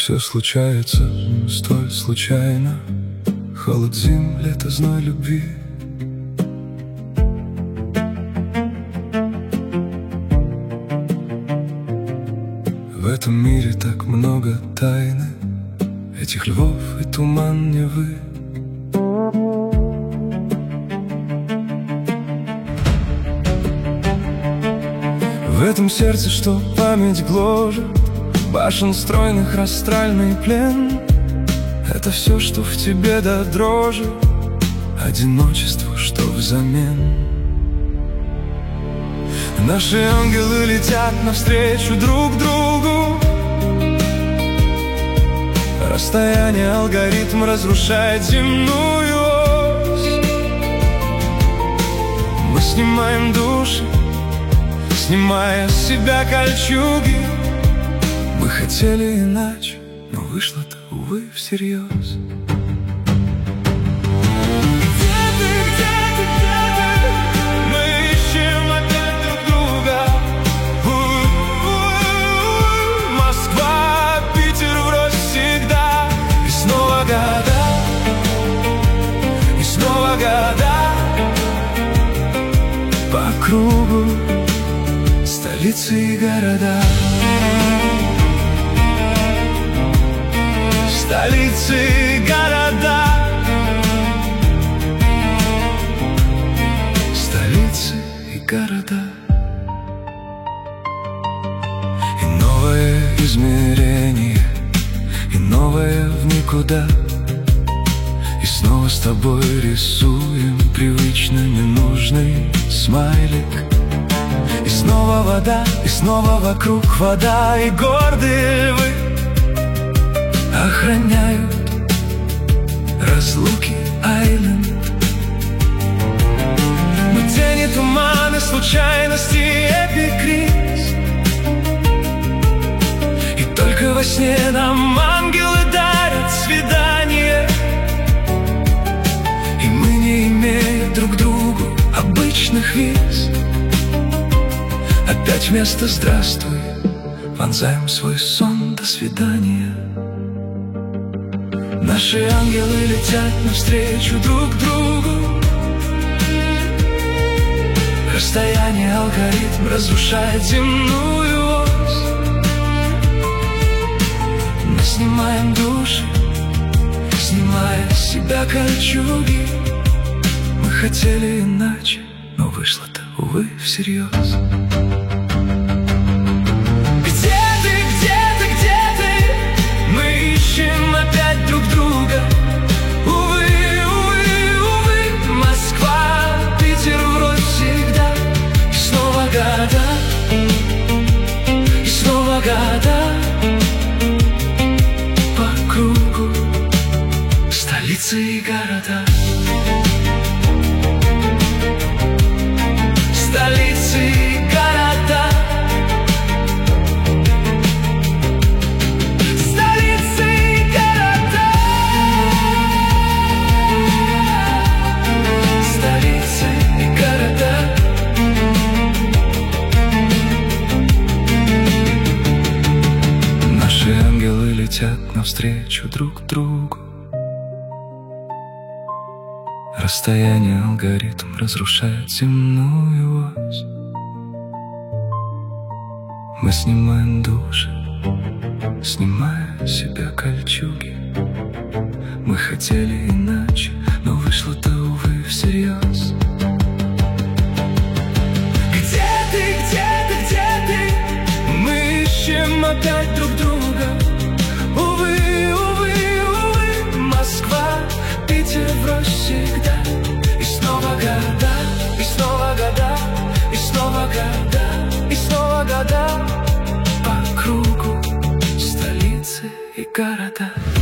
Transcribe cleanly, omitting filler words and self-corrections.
Все случается столь случайно: холод зим, лето, зной любви. В этом мире так много тайны, этих львов и туман Невы. В этом сердце, что память гложет, башен стройных астральный плен. Это все, что в тебе до дрожи, одиночество, что взамен. Наши ангелы летят навстречу друг другу. Расстояние, алгоритм разрушает земную ось. Мы снимаем души, снимая с себя кольчуги. Мы хотели иначе, но вышло-то, увы, всерьез. По кругу столицы и города, столицы и города, столицы и города. И новое измерение, и новое в никуда. И снова с тобой рисуем привычно ненужный смайлик. И снова вода, и снова вокруг вода. И гордые львы охраняют разлуки айленд. Но тени, туманы, случайности, эпикриз. И только во сне нам ангелы дарят свидание. Друг другу обычных виз. Опять вместо «здравствуй» вонзаем свой сон «до свидания». Наши ангелы летят навстречу друг другу. Расстояние, алгоритм разрушает земную ось. Мы снимаем души, снимая с себя кольчуги. Мы хотели иначе, но вышло-то, увы, всерьез. Где ты, где ты, где ты? Мы ищем опять друг друга. Увы, увы, увы, Москва, Питер вроде всегда. И снова года, и снова года. По кругу столицы и города. Столицы и города, столицы и города, столицы и города. Наши ангелы летят навстречу друг другу. Расстояние, алгоритм разрушает земную ось. Мы снимаем души, снимая с себя кольчуги. Мы хотели иначе, но вышло-то, увы, всерьез. Где ты, где ты, где ты? Мы ищем опять друг друга. Увы, увы, увы, Москва, Питер врозь всегда. И снова года, и снова года, и снова года, и снова года. По кругу столицы и города.